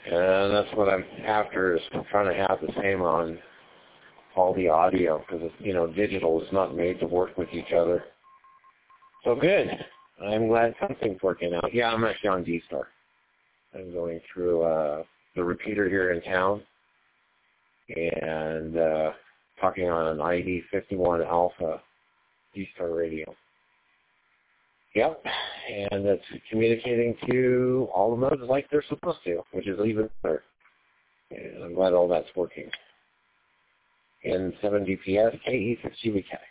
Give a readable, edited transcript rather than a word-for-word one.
And that's what I'm after, is trying to have the same on all the audio, because, digital is not made to work with each other. So good. I'm glad something's working out. Yeah, I'm actually on D-Star. I'm going through the repeater here in town and talking on an ID51 Alpha D-Star radio. Yep, and it's communicating to all the modes like they're supposed to, which is even better. And I'm glad all that's working. In 7 DPS, KE6GBK.